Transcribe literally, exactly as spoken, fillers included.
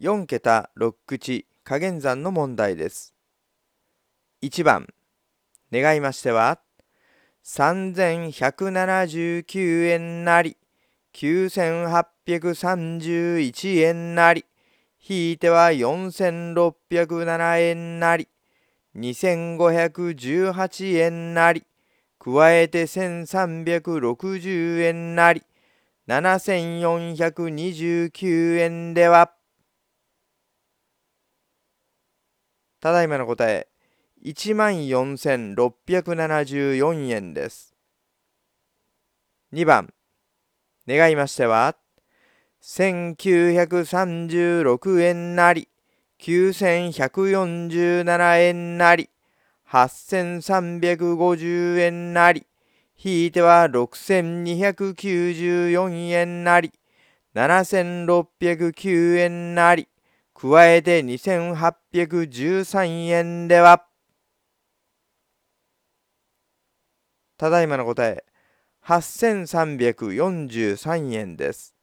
よん桁ろっ口加減算の問題です。いちばん、願いましては、さんぜんひゃくななじゅうきゅうえんなり、きゅうせんはっぴゃくさんじゅういちえんなり、引いてはよんせんろっぴゃくななえんなり、にせんごひゃくじゅうはちえんなり、加えてせんさんびゃくろくじゅうえんなり、ななせんよんひゃくにじゅうきゅうえんでは、ただいまの答え、いちまんよんせんろっぴゃくななじゅうよんえんです。にばん、願いましては、せんきゅうひゃくさんじゅうろくえんなり、きゅうせんひゃくよんじゅうななえんなり、はっせんさんびゃくごじゅうえんなり、引いてはろくせんにひゃくきゅうじゅうよんえんなり、ななせんろっぴゃくきゅうえんなり、加えてにせんはっぴゃくじゅうさんえんでは、ただいまの答え、はっせんさんびゃくよんじゅうさんえんです。